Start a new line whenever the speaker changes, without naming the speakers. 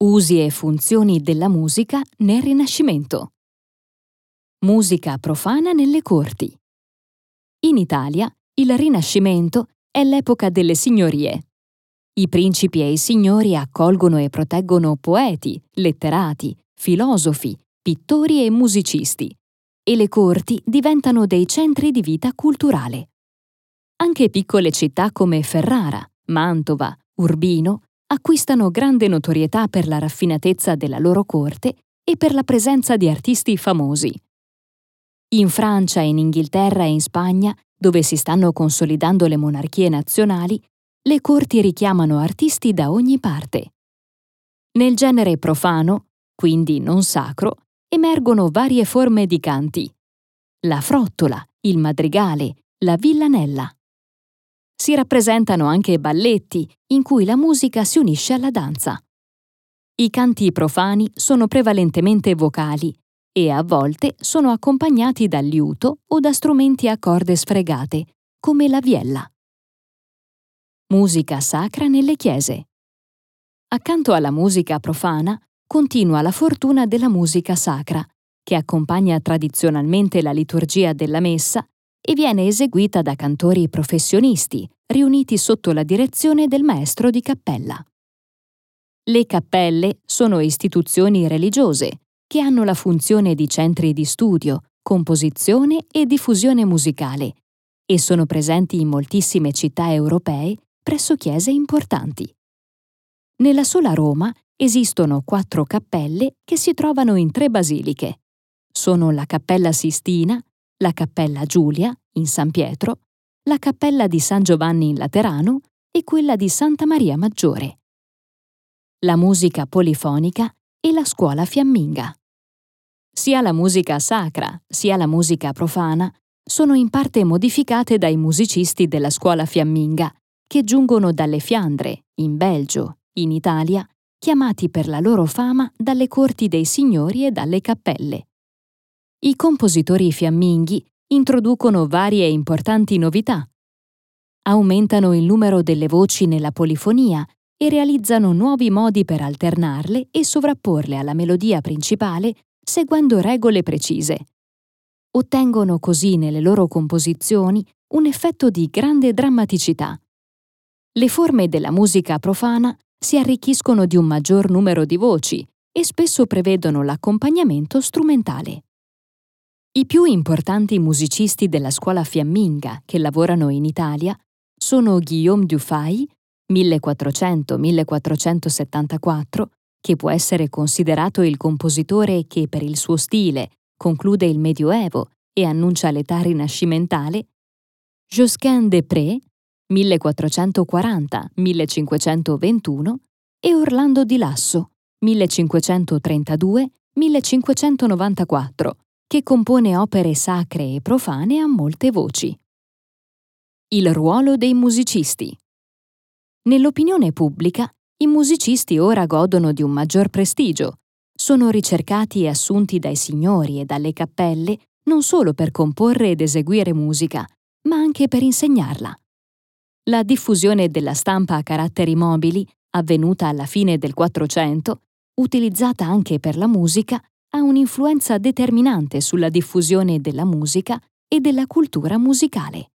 Usi e funzioni della musica nel Rinascimento. Musica profana nelle corti. In Italia, il Rinascimento è l'epoca delle signorie. I principi e i signori accolgono e proteggono poeti, letterati, filosofi, pittori e musicisti, e le corti diventano dei centri di vita culturale. Anche piccole città come Ferrara, Mantova, Urbino acquistano grande notorietà per la raffinatezza della loro corte e per la presenza di artisti famosi. In Francia, in Inghilterra e in Spagna, dove si stanno consolidando le monarchie nazionali, le corti richiamano artisti da ogni parte. Nel genere profano, quindi non sacro, emergono varie forme di canti: la frottola, il madrigale, la villanella. Si rappresentano anche balletti, in cui la musica si unisce alla danza. I canti profani sono prevalentemente vocali e a volte sono accompagnati dal liuto o da strumenti a corde sfregate, come la viella. Musica sacra nelle chiese. Accanto alla musica profana, continua la fortuna della musica sacra, che accompagna tradizionalmente la liturgia della messa e viene eseguita da cantori professionisti, riuniti sotto la direzione del maestro di cappella. Le cappelle sono istituzioni religiose che hanno la funzione di centri di studio, composizione e diffusione musicale e sono presenti in moltissime città europee presso chiese importanti. Nella sola Roma esistono 4 cappelle che si trovano in 3 basiliche. Sono la Cappella Sistina, la Cappella Giulia, in San Pietro, la Cappella di San Giovanni in Laterano e quella di Santa Maria Maggiore. La musica polifonica e la scuola fiamminga. Sia la musica sacra sia la musica profana sono in parte modificate dai musicisti della scuola fiamminga, che giungono dalle Fiandre, in Belgio, in Italia, chiamati per la loro fama dalle corti dei signori e dalle cappelle. I compositori fiamminghi introducono varie importanti novità. Aumentano il numero delle voci nella polifonia e realizzano nuovi modi per alternarle e sovrapporle alla melodia principale seguendo regole precise. Ottengono così nelle loro composizioni un effetto di grande drammaticità. Le forme della musica profana si arricchiscono di un maggior numero di voci e spesso prevedono l'accompagnamento strumentale. I più importanti musicisti della scuola fiamminga che lavorano in Italia sono Guillaume Dufay, 1400-1474, che può essere considerato il compositore che per il suo stile conclude il Medioevo e annuncia l'età rinascimentale, Josquin des Prez, 1440-1521, e Orlando di Lasso, 1532-1594, che compone opere sacre e profane a molte voci. Il ruolo dei musicisti. Nell'opinione pubblica, i musicisti ora godono di un maggior prestigio. Sono ricercati e assunti dai signori e dalle cappelle non solo per comporre ed eseguire musica, ma anche per insegnarla. La diffusione della stampa a caratteri mobili, avvenuta alla fine del Quattrocento, utilizzata anche per la musica, ha un'influenza determinante sulla diffusione della musica e della cultura musicale.